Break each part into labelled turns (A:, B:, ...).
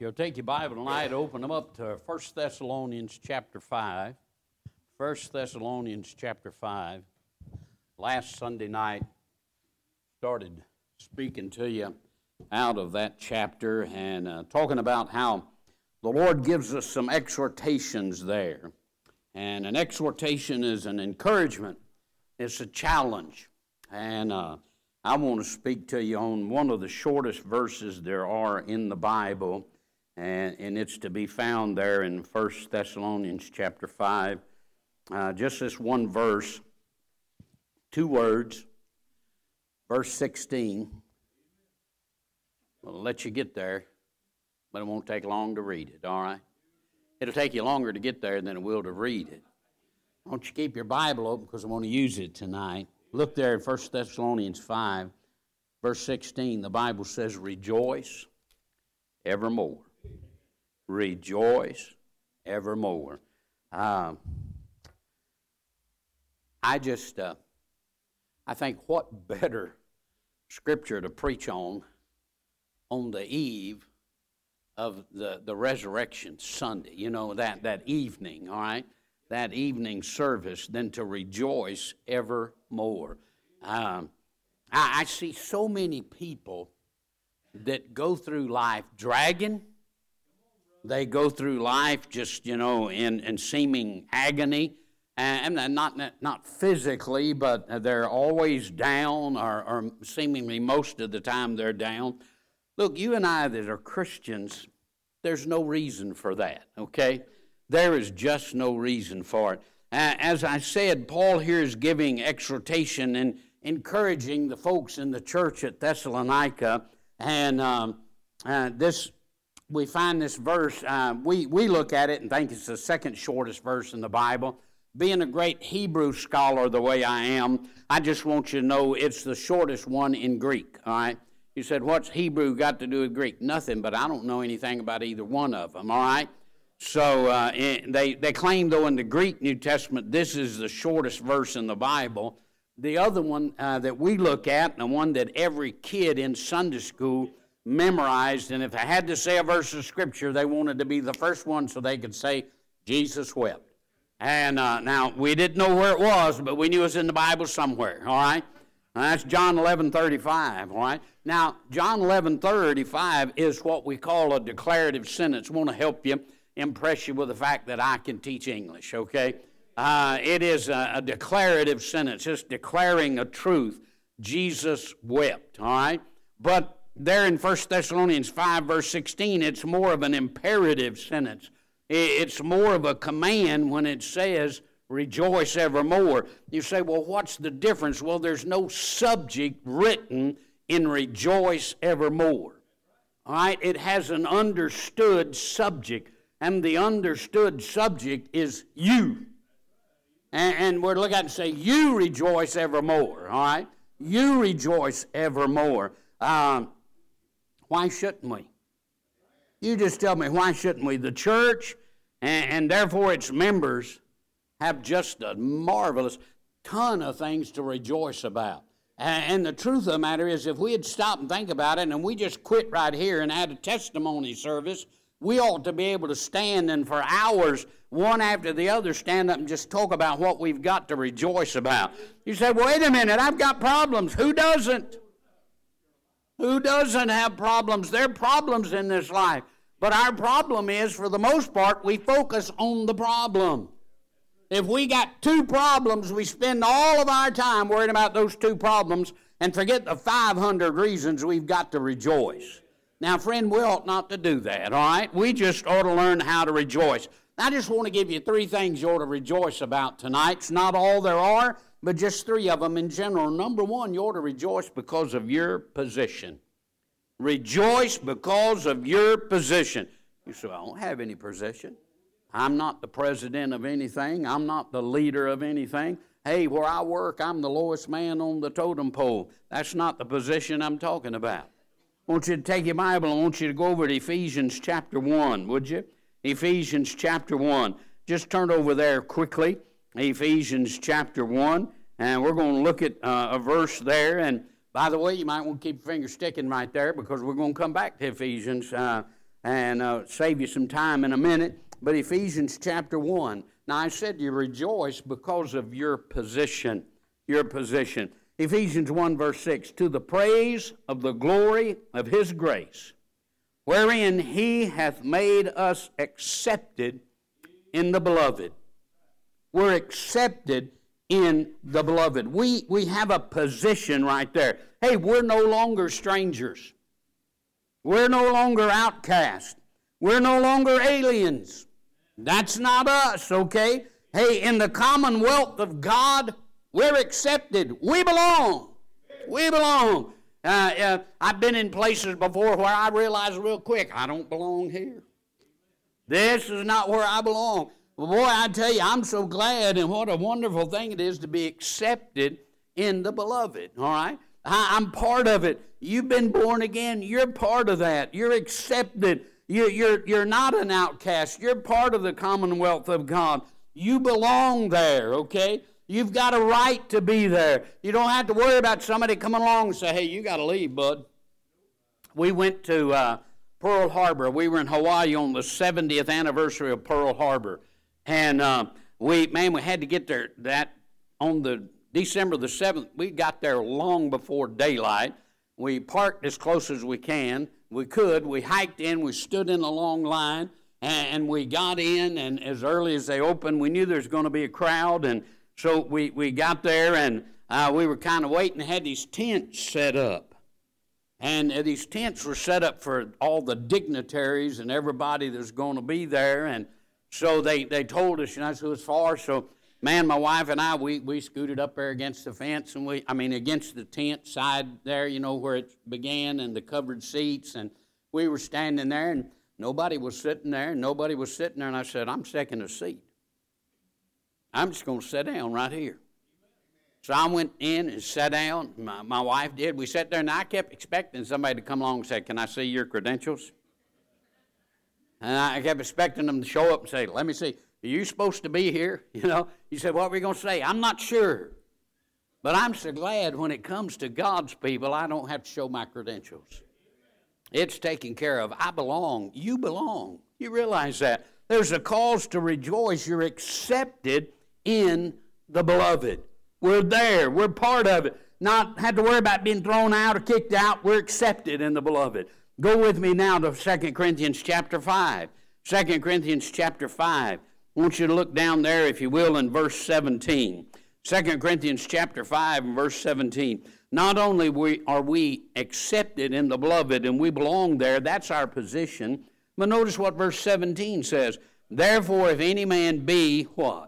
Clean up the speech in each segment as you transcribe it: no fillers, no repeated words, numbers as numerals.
A: You'll take your Bible tonight, open them up to 1 Thessalonians chapter 5. 1 Thessalonians chapter 5. Last Sunday night, started speaking to you out of that chapter and talking about how the Lord gives us some exhortations there. And an exhortation is an encouragement. It's a challenge. And I want to speak to you on one of the shortest verses there are in the Bible. And it's to be found there in 1 Thessalonians chapter 5. Just this one verse, two words, verse 16. I'll let you get there, but it won't take long to read it, all right? It'll take you longer to get there than it will to read it. Won't you keep your Bible open because I want to use it tonight. Look there in 1 Thessalonians 5, verse 16. The Bible says, rejoice evermore. Rejoice evermore. I think what better scripture to preach on the eve of the resurrection Sunday, you know, that evening, all right, that evening service, than to rejoice evermore. I see so many people that go through life dragging. They go through life just, you know, in seeming agony, and not physically, but they're always down, or seemingly most of the time they're down. Look, you and I that are Christians, there's no reason for that, okay? There is just no reason for it. As I said, Paul here is giving exhortation and encouraging the folks in the church at Thessalonica, and we find this verse, we look at it and think it's the second shortest verse in the Bible. Being a great Hebrew scholar the way I am, I just want you to know it's the shortest one in Greek, all right? You said, what's Hebrew got to do with Greek? Nothing, but I don't know anything about either one of them, all right? So they claim, though, in the Greek New Testament, this is the shortest verse in the Bible. The other one that we look at, and the one that every kid in Sunday school memorized, and if they had to say a verse of Scripture, they wanted to be the first one so they could say, Jesus wept. And now, we didn't know where it was, but we knew it was in the Bible somewhere, all right? Now, that's John 11:35, all right? Now, John 11:35 is what we call a declarative sentence. I want to help you, impress you with the fact that I can teach English, okay? It is a declarative sentence, just declaring a truth. Jesus wept, all right? But there in 1 Thessalonians 5, verse 16, it's more of an imperative sentence. It's more of a command when it says, rejoice evermore. You say, well, what's the difference? Well, there's no subject written in rejoice evermore. All right? It has an understood subject, and the understood subject is you. And we're looking at it and say, you rejoice evermore. All right? You rejoice evermore. Why shouldn't we? You just tell me, why shouldn't we? The church, and therefore its members, have just a marvelous ton of things to rejoice about. And the truth of the matter is, if we had stopped and think about it, and we just quit right here and had a testimony service, we ought to be able to stand and for hours, one after the other, stand up and just talk about what we've got to rejoice about. You say, well, wait a minute, I've got problems. Who doesn't? Who doesn't have problems? There are problems in this life. But our problem is, for the most part, we focus on the problem. If we got two problems, we spend all of our time worrying about those two problems and forget the 500 reasons we've got to rejoice. Now, friend, we ought not to do that, all right? We just ought to learn how to rejoice. I just want to give you three things you ought to rejoice about tonight. It's not all there are, but just three of them in general. Number one, you ought to rejoice because of your position. Rejoice because of your position. You say, I don't have any position. I'm not the president of anything. I'm not the leader of anything. Hey, where I work, I'm the lowest man on the totem pole. That's not the position I'm talking about. I want you to take your Bible. I want you to go over to Ephesians chapter 1, would you? Ephesians chapter 1. Just turn over there quickly. Ephesians chapter 1. And we're going to look at a verse there. And by the way, you might want to keep your finger sticking right there because we're going to come back to Ephesians. and save you some time in a minute. But Ephesians chapter 1. Now I said you rejoice because of your position. Your position. Ephesians 1 verse 6. To the praise of the glory of His grace, wherein He hath made us accepted in the beloved. We're accepted in the beloved. We have a position right there. Hey, we're no longer strangers. We're no longer outcasts. We're no longer aliens. That's not us, okay? Hey, in the commonwealth of God, we're accepted. We belong. We belong. I've been in places before where I realized real quick, I don't belong here. This is not where I belong. Well, boy, I tell you, I'm so glad, and what a wonderful thing it is to be accepted in the beloved, all right? I'm part of it. You've been born again. You're part of that. You're accepted. You're not an outcast. You're part of the commonwealth of God. You belong there, okay? You've got a right to be there. You don't have to worry about somebody coming along and say, hey, you got to leave, bud. We went to Pearl Harbor. We were in Hawaii on the 70th anniversary of Pearl Harbor. And we had to get there on the December the 7th. We got there long before daylight. We parked as close as we could. We hiked in. We stood in a long line. And we got in. And as early as they opened, we knew there was going to be a crowd. And so we got there. And we were kind of waiting. They had these tents set up. And these tents were set up for all the dignitaries and everybody that's going to be there. And so they told us, so it's far. So, man, my wife and I, we scooted up there against the fence, and against the tent side there, where it began, and the covered seats. And we were standing there, and nobody was sitting there. And I said, I'm taking a seat. I'm just going to sit down right here. So I went in and sat down. My wife did. We sat there, and I kept expecting somebody to come along and say, can I see your credentials? And I kept expecting them to show up and say, let me see, are you supposed to be here? You said, what were you going to say? I'm not sure. But I'm so glad when it comes to God's people, I don't have to show my credentials. It's taken care of. I belong. You belong. You realize that. There's a cause to rejoice. You're accepted in the beloved. We're there. We're part of it. Not have to worry about being thrown out or kicked out. We're accepted in the beloved. Go with me now to 2 Corinthians chapter 5. 2 Corinthians chapter 5. I want you to look down there, if you will, in verse 17. 2 Corinthians chapter 5 and verse 17. Not only are we accepted in the beloved and we belong there, that's our position, but notice what verse 17 says. Therefore, if any man be what?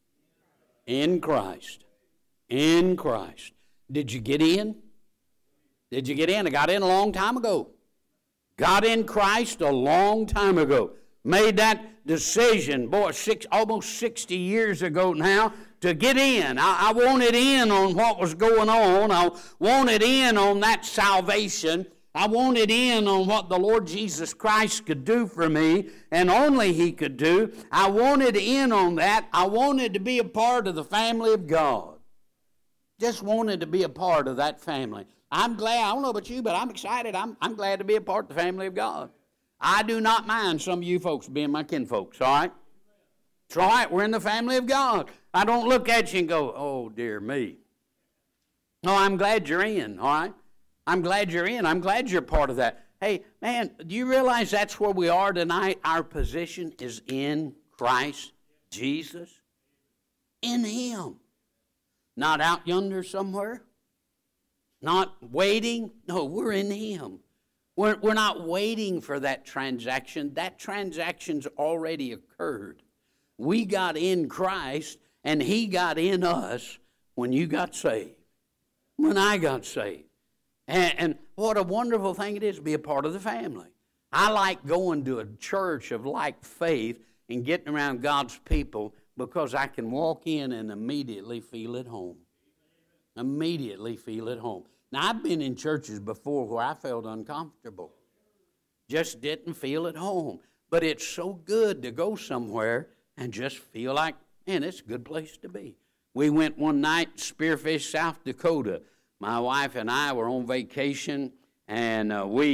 A: In Christ. In Christ. Did you get in? Did you get in? I got in a long time ago. Got in Christ a long time ago. Made that decision, almost 60 years ago now, to get in. I wanted in on what was going on. I wanted in on that salvation. I wanted in on what the Lord Jesus Christ could do for me, and only He could do. I wanted in on that. I wanted to be a part of the family of God. Just wanted to be a part of that family. I'm glad, I don't know about you, but I'm excited. I'm glad to be a part of the family of God. I do not mind some of you folks being my kinfolks, all right? It's all right, we're in the family of God. I don't look at you and go, oh, dear me. No, I'm glad you're in, all right? I'm glad you're in. I'm glad you're part of that. Hey, man, do you realize that's where we are tonight? Our position is in Christ Jesus. In Him. Not out yonder somewhere. Not waiting. No, we're in Him. We're not waiting for that transaction. That transaction's already occurred. We got in Christ, and He got in us when you got saved. When I got saved. And what a wonderful thing it is to be a part of the family. I like going to a church of like faith and getting around God's people because I can walk in and immediately feel at home. Immediately feel at home. Now, I've been in churches before where I felt uncomfortable. Just didn't feel at home. But it's so good to go somewhere and just feel like, man, it's a good place to be. We went one night to Spearfish, South Dakota. My wife and I were on vacation, and we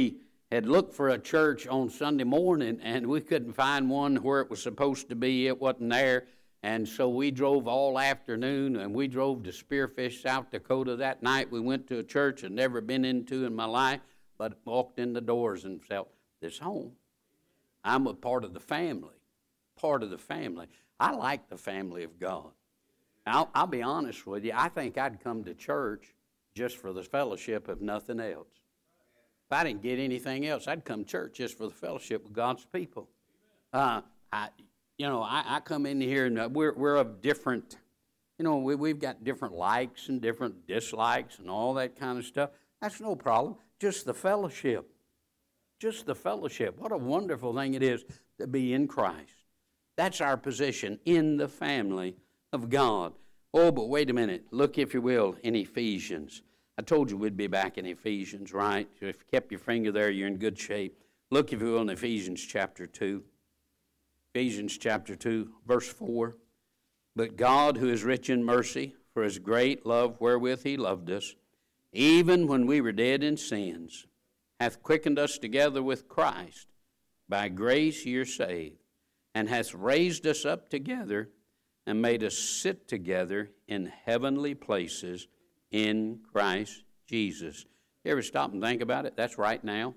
A: had looked for a church on Sunday morning, and we couldn't find one where it was supposed to be. It wasn't there. And so we drove all afternoon, and we drove to Spearfish, South Dakota. That night we went to a church I'd never been into in my life, but walked in the doors and felt this home. I'm a part of the family, part of the family. I like the family of God. I'll be honest with you. I think I'd come to church just for the fellowship, if nothing else. If I didn't get anything else, I'd come to church just for the fellowship with God's people. I come in here and we're of different, we've got different likes and different dislikes and all that kind of stuff. That's no problem. Just the fellowship. Just the fellowship. What a wonderful thing it is to be in Christ. That's our position in the family of God. Oh, but wait a minute. Look, if you will, in Ephesians. I told you we'd be back in Ephesians, right? If you kept your finger there, you're in good shape. Look, if you will, in Ephesians chapter 2. Ephesians chapter 2, verse 4. But God, who is rich in mercy, for his great love wherewith he loved us, even when we were dead in sins, hath quickened us together with Christ. By grace ye are saved, and hath raised us up together, and made us sit together in heavenly places in Christ Jesus. You ever stop and think about it? That's right now.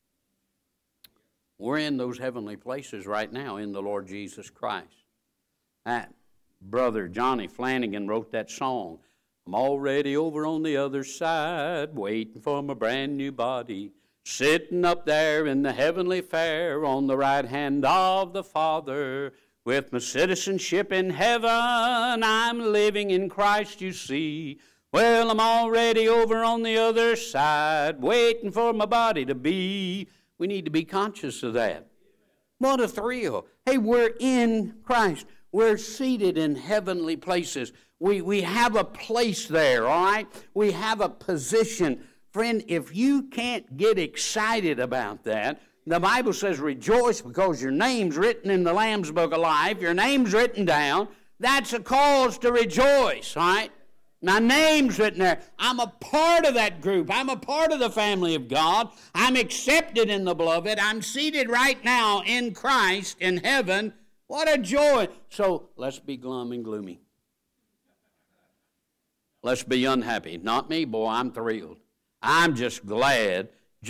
A: We're in those heavenly places right now in the Lord Jesus Christ. Brother Johnny Flanagan wrote that song. I'm already over on the other side, waiting for my brand new body, sitting up there in the heavenly fair on the right hand of the Father. With my citizenship in heaven, I'm living in Christ, you see. Well, I'm already over on the other side, waiting for my body to be. We need to be conscious of that. What a thrill. Hey, we're in Christ. We're seated in heavenly places. We have a place there, all right? We have a position. Friend, if you can't get excited about that, the Bible says rejoice because your name's written in the Lamb's Book of Life. Your name's written down. That's a cause to rejoice, all right? My name's written there. I'm a part of that group. I'm a part of the family of God. I'm accepted in the beloved. I'm seated right now in Christ in heaven. What a joy. So let's be glum and gloomy. Let's be unhappy. Not me, boy. I'm thrilled. I'm just glad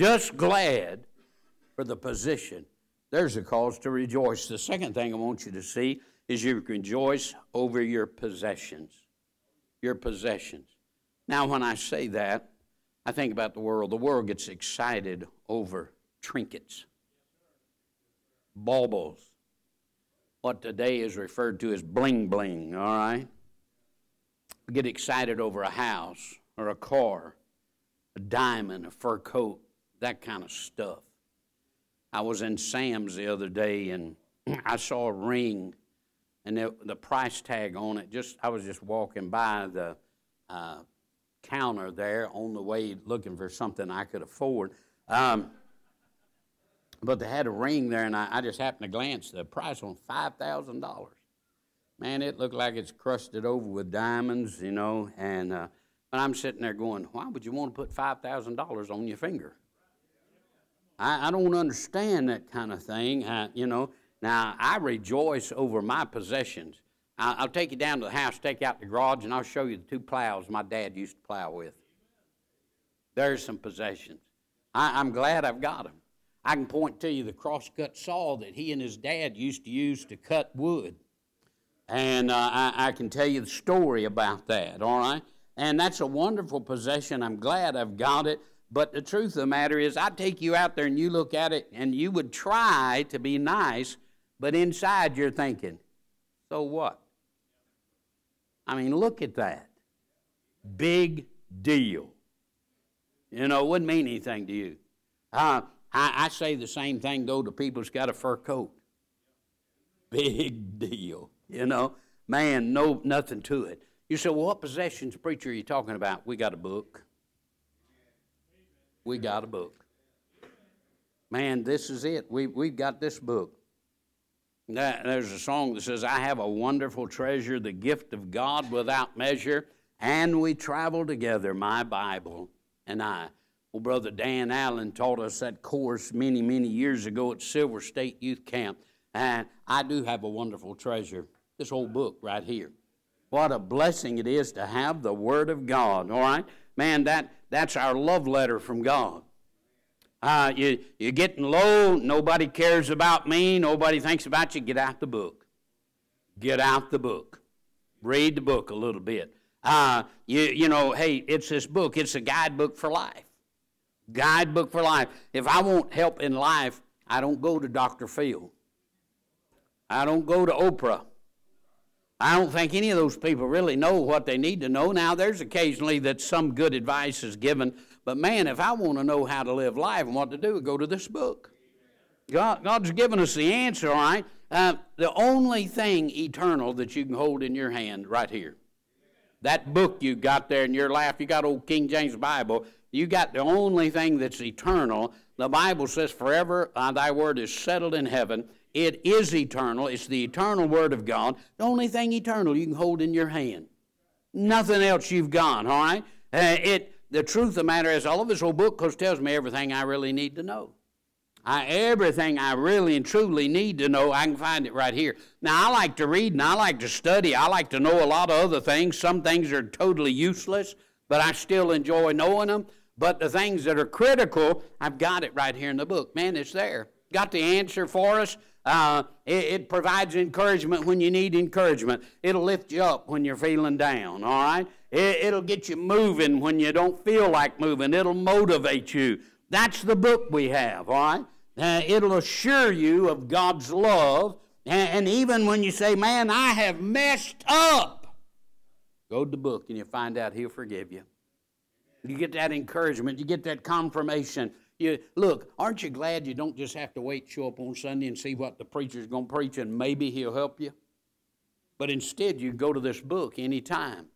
A: for the position. There's a cause to rejoice. The second thing I want you to see is you rejoice over your possessions. Your possessions. Now, when I say that, I think about the world. The world gets excited over trinkets, baubles, what today is referred to as bling bling, all right? We get excited over a house or a car, a diamond, a fur coat, that kind of stuff. I was in Sam's the other day, and I saw a ring, and the price tag on it, I was just walking by the counter there on the way looking for something I could afford. But they had a ring there, and I just happened to glance. The price on $5,000. Man, it looked like it's crusted over with diamonds, and I'm sitting there going, why would you want to put $5,000 on your finger? I don't understand that kind of thing, Now, I rejoice over my possessions. I'll take you down to the house, take you out the garage, and I'll show you the 2 plows my dad used to plow with. There's some possessions. I'm glad I've got them. I can point to you the cross-cut saw that he and his dad used to use to cut wood. And I can tell you the story about that, all right? And that's a wonderful possession. I'm glad I've got it. But the truth of the matter is, I take you out there and you look at it, and you would try to be nice, but inside you're thinking, so what? I mean, look at that. Big deal. It wouldn't mean anything to you. I say the same thing, though, to people who's got a fur coat. Big deal. Man, nothing to it. You say, well, what possessions, preacher, are you talking about? We got a book. We got a book. Man, this is it. We've got this book. There's a song that says, I have a wonderful treasure, the gift of God without measure, and we travel together, my Bible and I. Old Brother Dan Allen taught us that course many, many years ago at Silver State Youth Camp. And I do have a wonderful treasure, this old book right here. What a blessing it is to have the Word of God, all right? Man, that's our love letter from God. You're getting low, nobody cares about me, nobody thinks about you, get out the book. Get out the book. Read the book a little bit. You know, hey, it's this book. It's a guidebook for life. Guidebook for life. If I want help in life, I don't go to Dr. Phil. I don't go to Oprah. I don't think any of those people really know what they need to know. Now, there's occasionally that some good advice is given, but man, if I want to know how to live life and what to do, go to this book. God's given us the answer, all right? The only thing eternal that you can hold in your hand right here, that book you got there in your lap, you got old King James Bible, you got the only thing that's eternal. The Bible says, forever thy word is settled in heaven. It is eternal. It's the eternal Word of God. The only thing eternal you can hold in your hand. Nothing else you've got, all right? The truth of the matter is, all of this old book tells me everything I really need to know. Everything I really and truly need to know, I can find it right here. Now, I like to read and I like to study. I like to know a lot of other things. Some things are totally useless, but I still enjoy knowing them. But the things that are critical, I've got it right here in the book. Man, it's there. Got the answer for us. It provides encouragement when you need encouragement. It'll lift you up when you're feeling down, all right? It'll get you moving when you don't feel like moving. It'll motivate you. That's the book we have, all right? It'll assure you of God's love. And even when you say, man, I have messed up, go to the book and you'll find out He'll forgive you. You get that encouragement. You get that confirmation. Look, aren't you glad you don't just have to wait, show up on Sunday and see what the preacher's going to preach and maybe he'll help you? But instead, you go to this book anytime,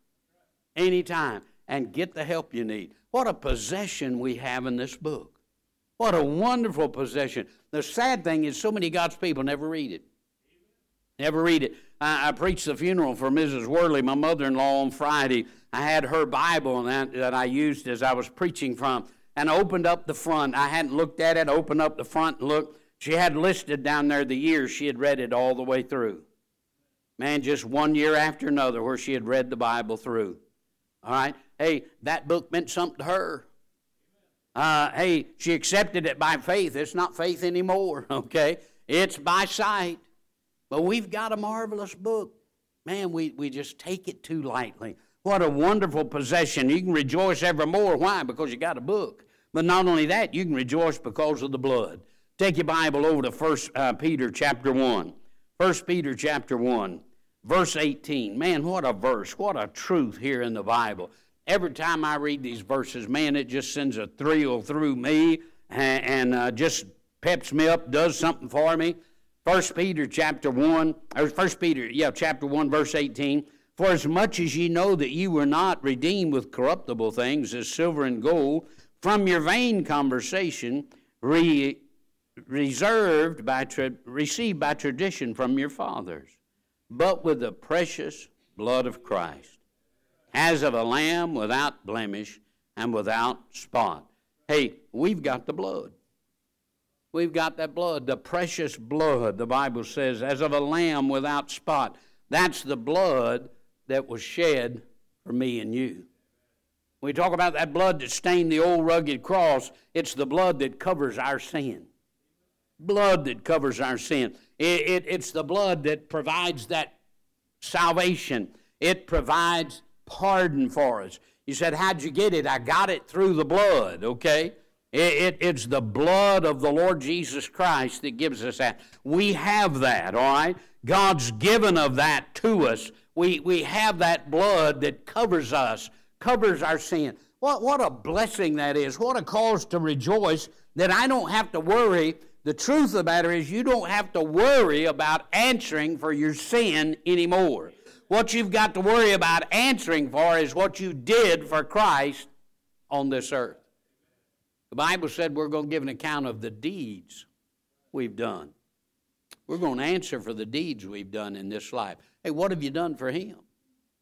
A: and get the help you need. What a possession we have in this book. What a wonderful possession. The sad thing is so many of God's people never read it. Never read it. I preached the funeral for Mrs. Worley, my mother-in-law, on Friday. I had her Bible that I used as I was preaching from. And I opened up the front. I hadn't looked at it. I opened up the front and looked. She had listed down there the years she had read it all the way through. Man, just one year after another where she had read the Bible through. All right? Hey, that book meant something to her. Hey, she accepted it by faith. It's not faith anymore, okay? It's by sight. But we've got a marvelous book. Man, we just take it too lightly. What a wonderful possession. You can rejoice evermore. Why? Because you got a book. But not only that, you can rejoice because of the blood. Take your Bible over to 1 Peter chapter 1. 1 Peter chapter 1, verse 18. Man, what a verse. What a truth here in the Bible. Every time I read these verses, man, it just sends a thrill through me and just peps me up, does something for me. 1 Peter chapter 1, chapter 1, verse 18. For as much as ye know that ye were not redeemed with corruptible things, as silver and gold, from your vain conversation, received by tradition from your fathers, but with the precious blood of Christ, as of a lamb without blemish and without spot. Hey, we've got the blood. We've got that blood, the precious blood, the Bible says, as of a lamb without spot. That's the blood that was shed for me and you. We talk about that blood that stained the old rugged cross. It's the blood that covers our sin. Blood that covers our sin. It's the blood that provides that salvation. It provides pardon for us. You said, how'd you get it? I got it through the blood, okay? It's the blood of the Lord Jesus Christ that gives us that. We have that, all right? God's given of that to us. We have that blood that covers us, covers our sin. What a blessing that is. What a cause to rejoice that I don't have to worry. The truth of the matter is you don't have to worry about answering for your sin anymore. What you've got to worry about answering for is what you did for Christ on this earth. The Bible said we're going to give an account of the deeds we've done. We're going to answer for the deeds we've done in this life. Hey, what have you done for Him?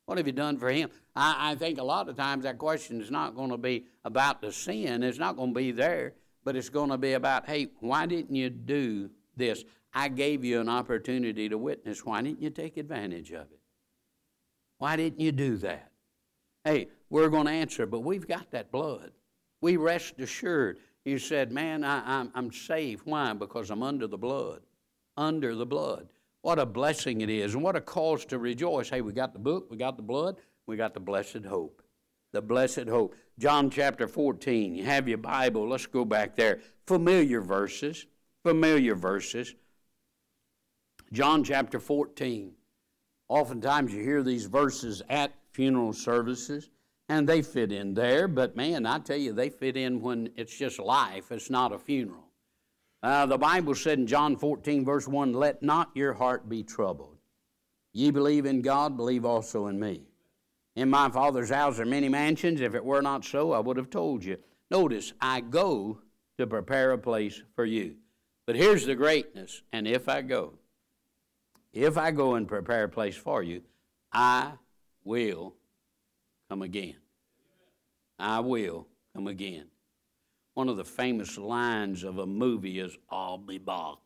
A: What have you done for him? I think a lot of times that question is not going to be about the sin. It's not going to be there, but it's going to be about, hey, why didn't you do this? I gave you an opportunity to witness. Why didn't you take advantage of it? Why didn't you do that? Hey, we're going to answer, but we've got that blood. We rest assured. You said, man, I'm safe. Why? Because I'm under the blood. Under the blood. What a blessing it is, and what a cause to rejoice. Hey, we got the book, we got the blood, we got the blessed hope. The blessed hope. John chapter 14. You have your Bible. Let's go back there. Familiar verses. Familiar verses. John chapter 14. Oftentimes you hear these verses at funeral services, and they fit in there. But, man, I tell you, they fit in when it's just life. It's not a funeral. The Bible said in John 14, verse 1, let not your heart be troubled. Ye believe in God, believe also in me. In my Father's house are many mansions. If it were not so, I would have told you. Notice, I go to prepare a place for you. But here's the greatness. And if I go and prepare a place for you, I will come again. I will come again. One of the famous lines of a movie is, I'll be back.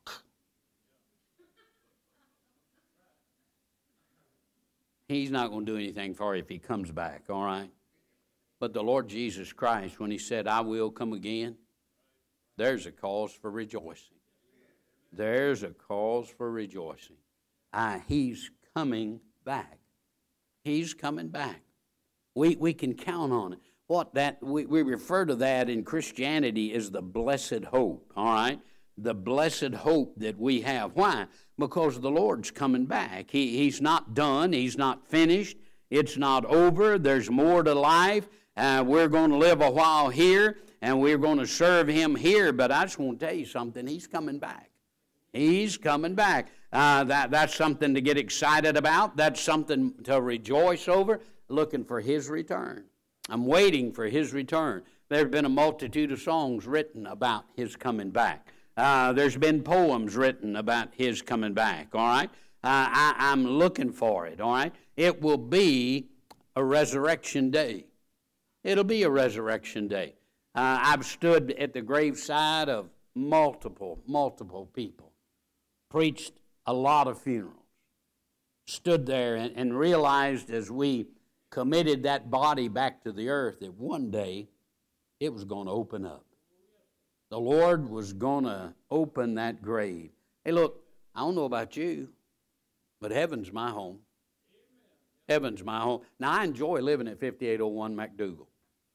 A: He's not going to do anything for you if he comes back, all right? But the Lord Jesus Christ, when he said, I will come again, there's a cause for rejoicing. There's a cause for rejoicing. He's coming back. He's coming back. We can count on it. We refer to that in Christianity as the blessed hope, all right? The blessed hope that we have. Why? Because the Lord's coming back. He's not done. He's not finished. It's not over. There's more to life. We're going to live a while here, and we're going to serve him here. But I just want to tell you something. He's coming back. He's coming back. That's something to get excited about. That's something to rejoice over, looking for his return. I'm waiting for his return. There's been a multitude of songs written about his coming back. There's been poems written about his coming back, all right? I'm looking for it, all right? It will be a resurrection day. It'll be a resurrection day. I've stood at the graveside of multiple people, preached a lot of funerals, stood there and realized as we committed that body back to the earth that one day it was going to open up. The Lord was going to open that grave. Hey, look, I don't know about you, but heaven's my home. Heaven's my home. Now, I enjoy living at 5801 McDougal.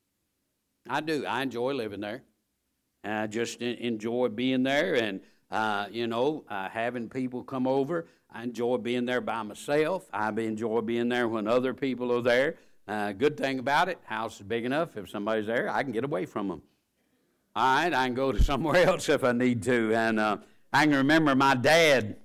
A: I do. I enjoy living there. I just enjoy being there and, having people come over. I enjoy being there by myself. I enjoy being there when other people are there. Good thing about it, house is big enough. If somebody's there, I can get away from them. All right, I can go to somewhere else if I need to. And I can remember my dad.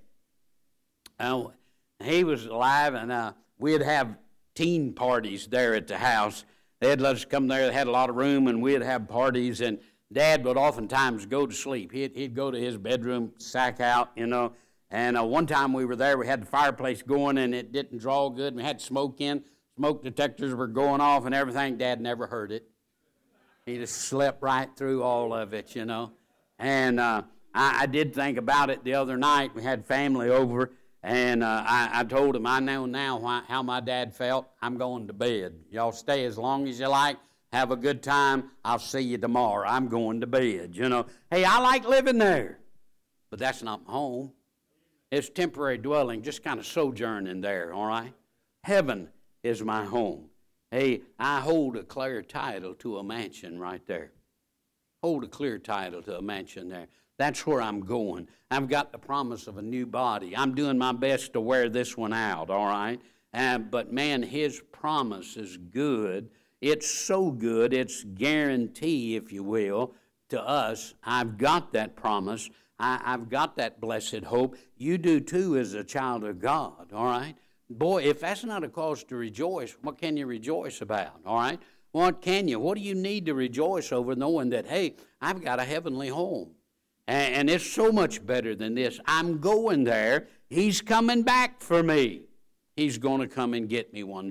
A: He was alive, and we'd have teen parties there at the house. They'd let us come there. They had a lot of room, and we'd have parties. And Dad would oftentimes go to sleep. He'd go to his bedroom, sack out, And one time we were there, we had the fireplace going, and it didn't draw good. We had smoke in. Smoke detectors were going off and everything. Dad never heard it. He just slept right through all of it, And I did think about it the other night. We had family over, and I told him, I know now how my dad felt. I'm going to bed. Y'all stay as long as you like. Have a good time. I'll see you tomorrow. I'm going to bed, Hey, I like living there, but that's not my home. It's temporary dwelling, just kind of sojourning there, all right? Heaven is my home. Hey, I hold a clear title to a mansion right there. Hold a clear title to a mansion there. That's where I'm going. I've got the promise of a new body. I'm doing my best to wear this one out, all right? But, man, his promise is good. It's so good, it's guarantee, if you will, to us. I've got that promise. I've got that blessed hope. You do too as a child of God, all right? Boy, if that's not a cause to rejoice, what can you rejoice about, all right? What can you? What do you need to rejoice over knowing that, hey, I've got a heavenly home? And it's so much better than this. I'm going there. He's coming back for me. He's going to come and get me one day.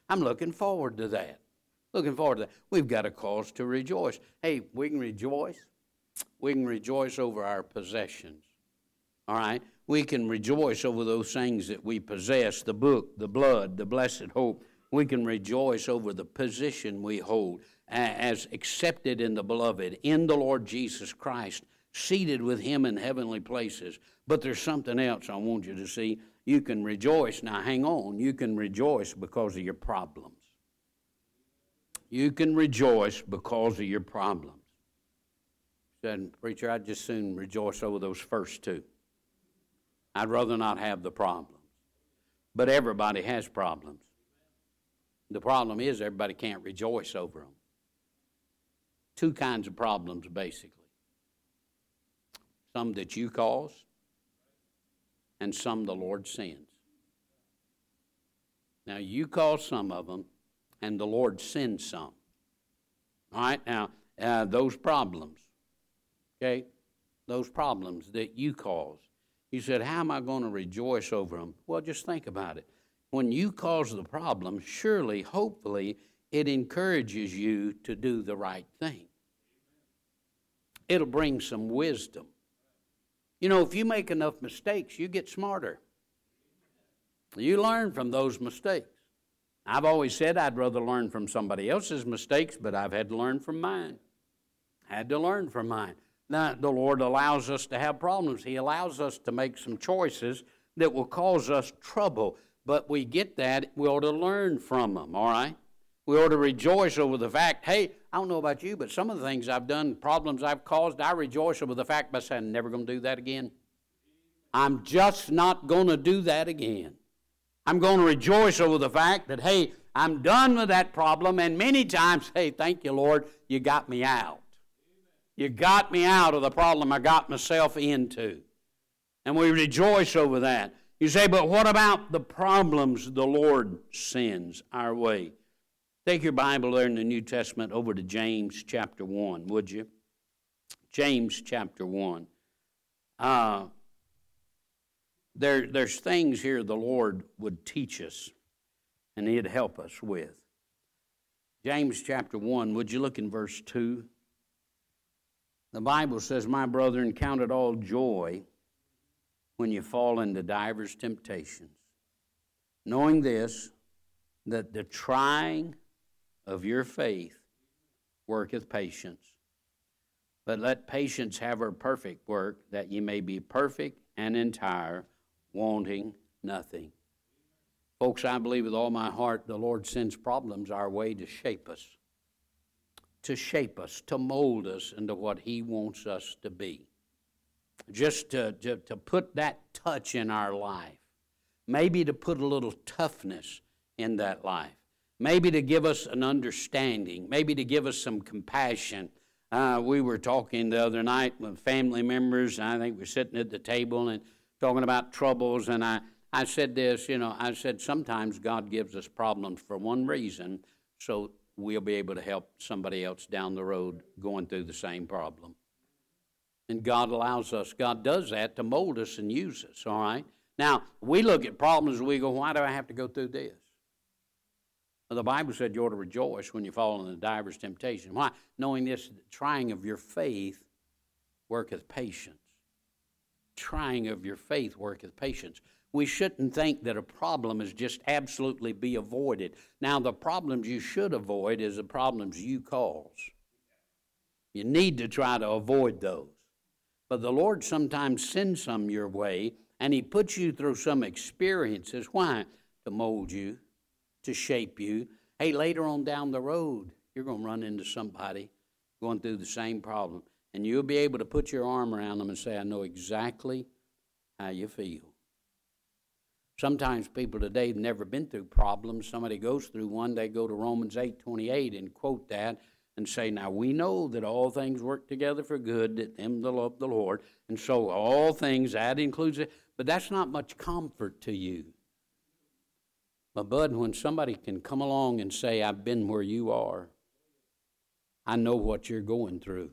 A: I'm looking forward to that. Looking forward to that. We've got a cause to rejoice. Hey, we can rejoice. We can rejoice over our possessions. All right? We can rejoice over those things that we possess, the book, the blood, the blessed hope. We can rejoice over the position we hold as accepted in the beloved, in the Lord Jesus Christ, seated with him in heavenly places. But there's something else I want you to see. You can rejoice. Now, hang on. You can rejoice because of your problems. You can rejoice because of your problems. Said, preacher, I'd just soon rejoice over those first two. I'd rather not have the problems. But everybody has problems. The problem is everybody can't rejoice over them. Two kinds of problems, basically. Some that you cause, and some the Lord sends. Now, you cause some of them, and the Lord sends some. All right, now, those problems, okay, those problems that you cause. You said, how am I going to rejoice over them? Well, just think about it. When you cause the problem, surely, hopefully, it encourages you to do the right thing. It'll bring some wisdom. You know, if you make enough mistakes, you get smarter. You learn from those mistakes. I've always said I'd rather learn from somebody else's mistakes, but I've had to learn from mine. Had to learn from mine. Now, the Lord allows us to have problems. He allows us to make some choices that will cause us trouble. But we get that, we ought to learn from them, all right? We ought to rejoice over the fact, hey, I don't know about you, but some of the things I've done, problems I've caused, I rejoice over the fact by saying, I'm never going to do that again. I'm just not going to do that again. I'm going to rejoice over the fact that, hey, I'm done with that problem, and many times, hey, thank you, Lord, you got me out. You got me out of the problem I got myself into. And we rejoice over that. You say, but what about the problems the Lord sends our way? Take your Bible there in the New Testament over to James chapter 1, would you? James chapter 1. There's things here the Lord would teach us and He'd help us with. James chapter 1, would you look in verse 2? The Bible says, my brethren, count it all joy when you fall into divers temptations, knowing this, that the trying of your faith worketh patience. But let patience have her perfect work, that ye may be perfect and entire, wanting nothing. Folks, I believe with all my heart the Lord sends problems our way to shape us, to mold us into what He wants us to be. Just to put that touch in our life. Maybe to put a little toughness in that life. Maybe to give us an understanding. Maybe to give us some compassion. We were talking the other night with family members, and I think we're sitting at the table and talking about troubles, and I said this, I said sometimes God gives us problems for one reason, so we'll be able to help somebody else down the road going through the same problem. And God allows us, God does that to mold us and use us, all right? Now, we look at problems and we go, why do I have to go through this? Well, the Bible said you ought to rejoice when you fall into divers temptation. Why? Knowing this, the trying of your faith worketh patience. Trying of your faith worketh patience. We shouldn't think that a problem is just absolutely be avoided. Now, the problems you should avoid is the problems you cause. You need to try to avoid those. But the Lord sometimes sends some your way, and He puts you through some experiences. Why? To mold you, to shape you. Hey, later on down the road, you're going to run into somebody going through the same problem, and you'll be able to put your arm around them and say, I know exactly how you feel. Sometimes people today have never been through problems. Somebody goes through one, they go to Romans 8:28 and quote that and say, now we know that all things work together for good, that them that love the Lord, and so all things, that includes it, but that's not much comfort to you. But bud, when somebody can come along and say, I've been where you are, I know what you're going through.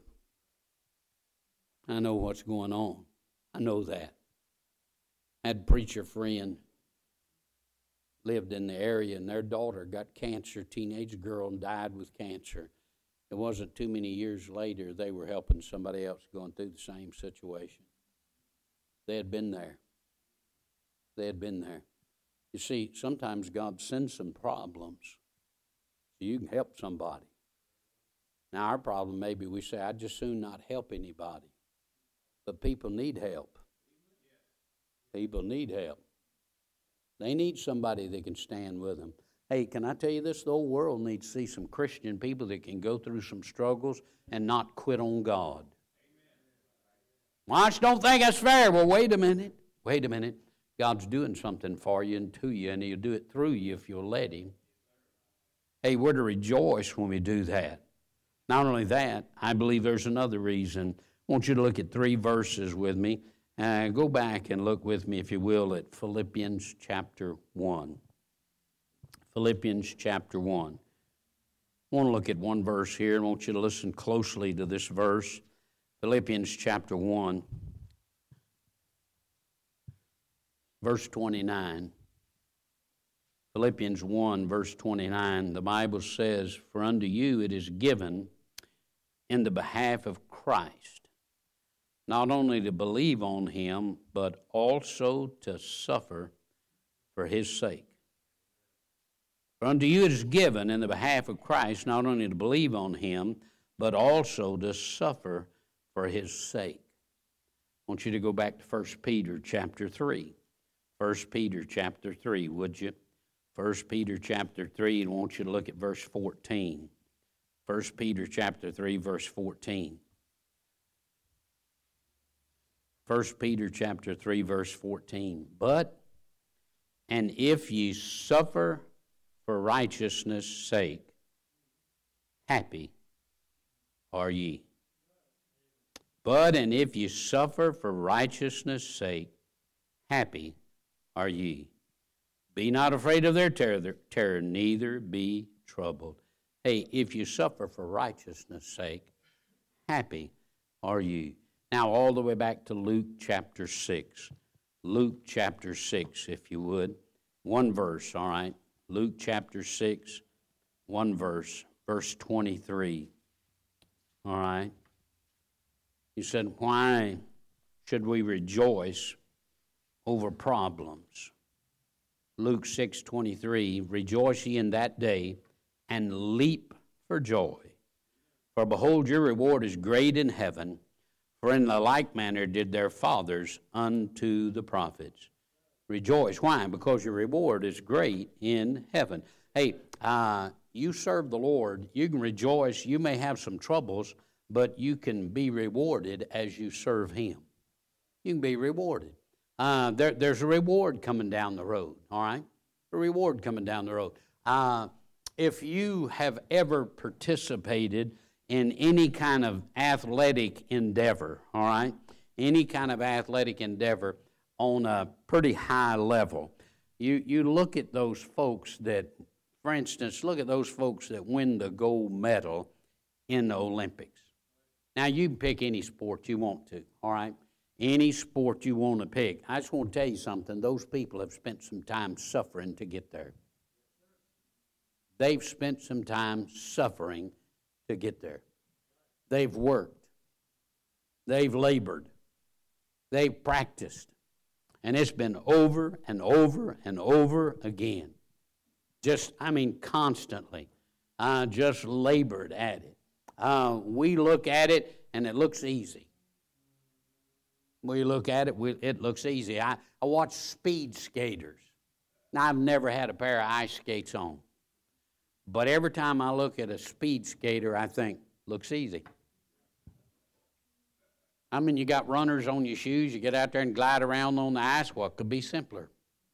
A: I know what's going on. I know that. I had a preacher friend lived in the area, and their daughter got cancer, teenage girl, and died with cancer. It wasn't too many years later they were helping somebody else going through the same situation. They had been there. They had been there. You see, sometimes God sends some problems so you can help somebody. Now, our problem maybe we say, I'd just soon not help anybody. But people need help. People need help. They need somebody that can stand with them. Hey, can I tell you this? The whole world needs to see some Christian people that can go through some struggles and not quit on God. Well, I just don't think that's fair. Well, wait a minute. Wait a minute. God's doing something for you and to you, and He'll do it through you if you'll let Him. Hey, we're to rejoice when we do that. Not only that, I believe there's another reason. I want you to look at 3 verses with me. Go back and look with me, if you will, at Philippians chapter 1. Philippians chapter 1. I want to look at one verse here. I want you to listen closely to this verse. Philippians chapter 1, verse 29. Philippians 1, verse 29, the Bible says, "For unto you it is given in the behalf of Christ, not only to believe on Him, but also to suffer for His sake." For unto you it is given in the behalf of Christ, not only to believe on Him, but also to suffer for His sake. I want you to go back to 1 Peter chapter 3. 1 Peter chapter 3, would you? 1 Peter chapter 3, and I want you to look at verse 14. 1 Peter chapter 3, verse 14. 1 Peter chapter 3, verse 14. And if ye suffer for righteousness' sake, happy are ye. And if ye suffer for righteousness' sake, happy are ye. Be not afraid of their terror, neither be troubled. Hey, if you suffer for righteousness' sake, happy are ye. Now, all the way back to Luke chapter 6. Luke chapter 6, if you would. One verse, all right? Luke chapter 6, one verse, verse 23. All right? He said, why should we rejoice over problems? Luke 6:23, rejoice ye in that day, and leap for joy. For behold, your reward is great in heaven, for in the like manner did their fathers unto the prophets. Rejoice. Why? Because your reward is great in heaven. Hey, you serve the Lord. You can rejoice. You may have some troubles, but you can be rewarded as you serve Him. You can be rewarded. There's a reward coming down the road, all right? A reward coming down the road. If you have ever participated in any kind of athletic endeavor, all right? Any kind of athletic endeavor on a pretty high level, you look at those folks that, for instance, look at those folks that win the gold medal in the Olympics. Now, you can pick any sport you want to, all right? Any sport you want to pick. I just want to tell you something. Those people have spent some time suffering to get there. They've spent some time suffering to get there. They've worked. They've labored. They've practiced. And it's been over and over and over again. Constantly. Just labored at it. We look at it and it looks easy. We look at it, it looks easy. I watch speed skaters. Now, I've never had a pair of ice skates on. But every time I look at a speed skater, I think, looks easy. You got runners on your shoes. You get out there and glide around on the ice. What could be simpler?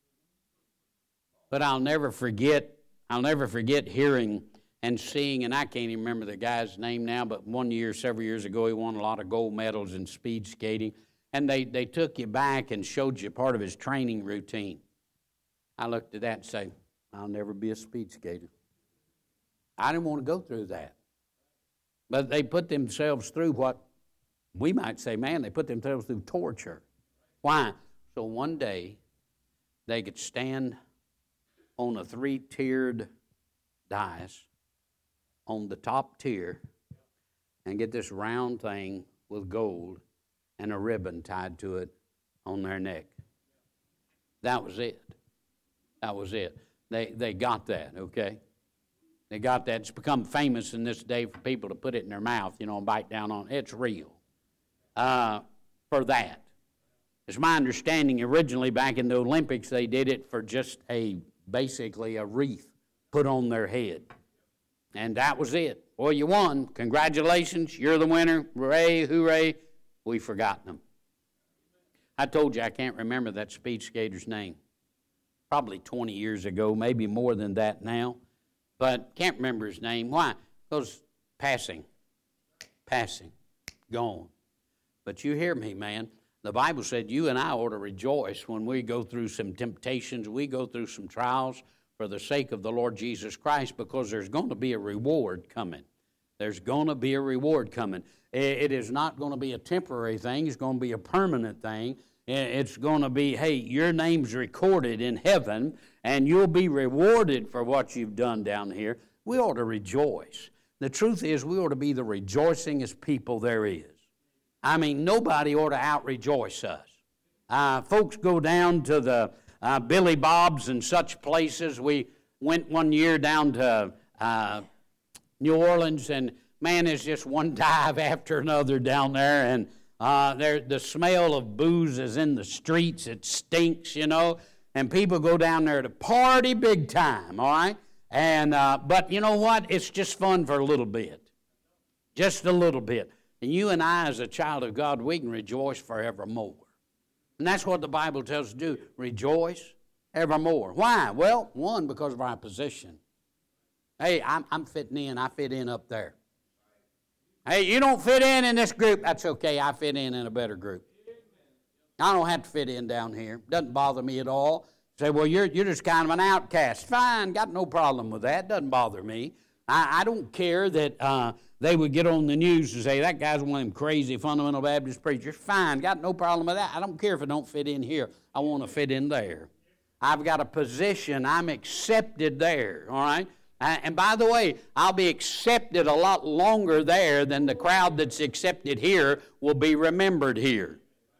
A: But I'll never forget hearing and seeing, and I can't even remember the guy's name now, but one year, several years ago, he won a lot of gold medals in speed skating. And they took you back and showed you part of his training routine. I looked at that and said, I'll never be a speed skater. I didn't want to go through that. But they put themselves through what we might say, they put themselves through torture. Why? So one day they could stand on a 3-tiered dais on the top tier and get this round thing with gold and a ribbon tied to it on their neck. That was it. That was it. They got that, okay? They got that. It's become famous in this day for people to put it in their mouth, and bite down on it. It's real. For that. It's my understanding originally back in the Olympics they did it for just basically a wreath put on their head. And that was it. Well, you won. Congratulations. You're the winner. Hooray, hooray. We've forgotten them. I told you I can't remember that speed skater's name. Probably 20 years ago, maybe more than that now. But can't remember his name. Why? Because passing, gone. But you hear me, man. The Bible said you and I ought to rejoice when we go through some temptations, we go through some trials for the sake of the Lord Jesus Christ, because there's going to be a reward coming. There's going to be a reward coming. It is not going to be a temporary thing. It's going to be a permanent thing. It's going to be, hey, your name's recorded in heaven, and you'll be rewarded for what you've done down here. We ought to rejoice. The truth is, we ought to be the rejoicingest people there is. I mean, nobody ought to out-rejoice us. Folks go down to the Billy Bob's and such places. We went one year down to New Orleans, and man, there's just one dive after another down there, and the smell of booze is in the streets. It stinks, and people go down there to party big time, all right? And but you know what? It's just fun for a little bit, just a little bit. And you and I, as a child of God, we can rejoice forevermore. And that's what the Bible tells us to do, rejoice evermore. Why? Well, one, because of our position. Hey, I'm fitting in. I fit in up there. Hey, you don't fit in this group. That's okay. I fit in a better group. I don't have to fit in down here. Doesn't bother me at all. Say, well, you're just kind of an outcast. Fine, got no problem with that. Doesn't bother me. I don't care that they would get on the news and say, that guy's one of them crazy fundamental Baptist preachers. Fine, got no problem with that. I don't care if I don't fit in here. I want to fit in there. I've got a position. I'm accepted there, all right? And by the way, I'll be accepted a lot longer there than the crowd that's accepted here will be remembered here.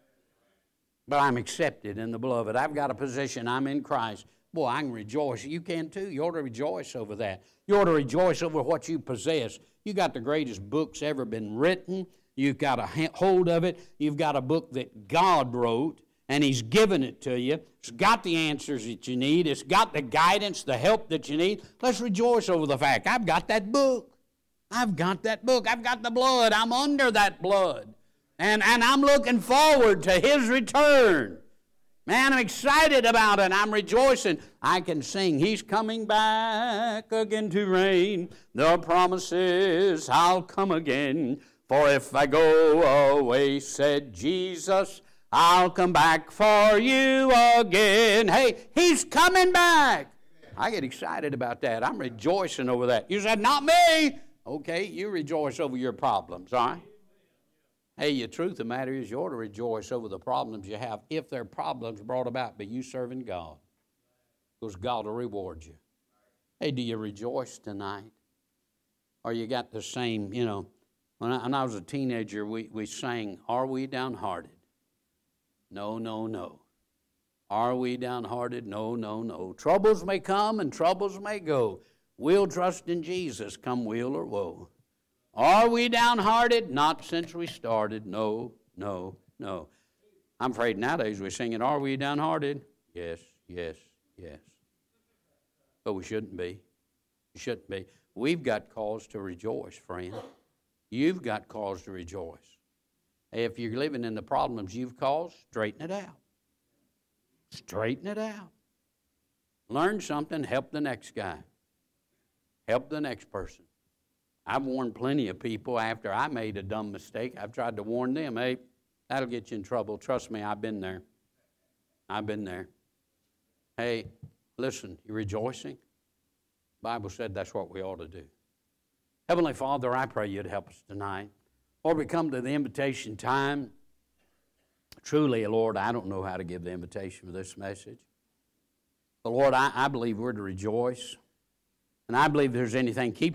A: But I'm accepted in the beloved. I've got a position. I'm in Christ. Boy, I can rejoice. You can too. You ought to rejoice over that. You ought to rejoice over what you possess. You got the greatest books ever been written. You've got a hold of it. You've got a book that God wrote, and He's given it to you. It's got the answers that you need. It's got the guidance, the help that you need. Let's rejoice over the fact, I've got that book. I've got that book. I've got the blood. I'm under that blood. And I'm looking forward to His return. Man, I'm excited about it. I'm rejoicing. I can sing, He's coming back again to reign. The promise is, I'll come again. For if I go away, said Jesus, I'll come back for you again. Hey, He's coming back. I get excited about that. I'm rejoicing over that. You said, not me. Okay, you rejoice over your problems, all right? Hey, the truth of the matter is you ought to rejoice over the problems you have if they're problems brought about by you serving God, because God will reward you. Hey, do you rejoice tonight? Or you got the same, when I was a teenager, we sang, Are we downhearted? No, no, no. Are we downhearted? No, no, no. Troubles may come and troubles may go. We'll trust in Jesus, come weal or woe. Are we downhearted? Not since we started. No, no, no. I'm afraid nowadays we're singing, Are we downhearted? Yes, yes, yes. But we shouldn't be. We shouldn't be. We've got cause to rejoice, friend. You've got cause to rejoice. If you're living in the problems you've caused, straighten it out. Straighten it out. Learn something, help the next guy. Help the next person. I've warned plenty of people after I made a dumb mistake. I've tried to warn them, hey, that'll get you in trouble. Trust me, I've been there. I've been there. Hey, listen, you rejoicing? The Bible said that's what we ought to do. Heavenly Father, I pray you'd help us tonight. Lord, we come to the invitation time. Truly, Lord, I don't know how to give the invitation for this message. But Lord, I believe we're to rejoice. And I believe if there's anything keeping